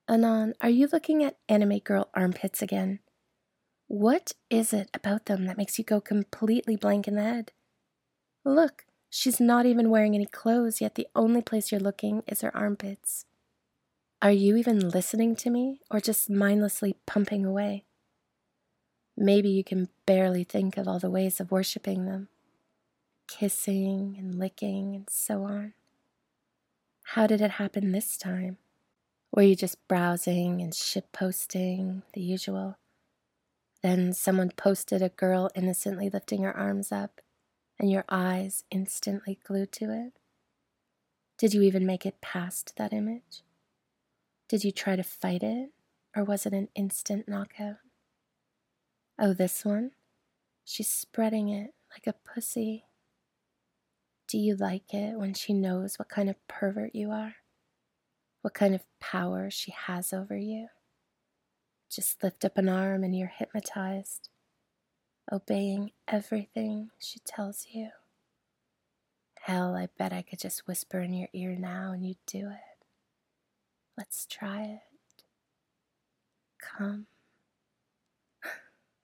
Anon, are you looking at anime girl armpits again? What is it about them that makes you go completely blank in the head? Look, she's not even wearing any clothes, yet the only place you're looking is her armpits. Are you even listening to me, or just mindlessly pumping away? Maybe you can barely think of all the ways of worshiping them. Kissing and licking and so on. How did it happen this time? Were you just browsing and shitposting, the usual? Then someone posted a girl innocently lifting her arms up, and your eyes instantly glued to it? Did you even make it past that image? Did you try to fight it, or was it an instant knockout? Oh, this one? She's spreading it like a pussy. Do you like it when she knows what kind of pervert you are? What kind of power she has over you? Just lift up an arm and you're hypnotized, obeying everything she tells you. Hell, I bet I could just whisper in your ear now and you'd do it. Let's try it. Come.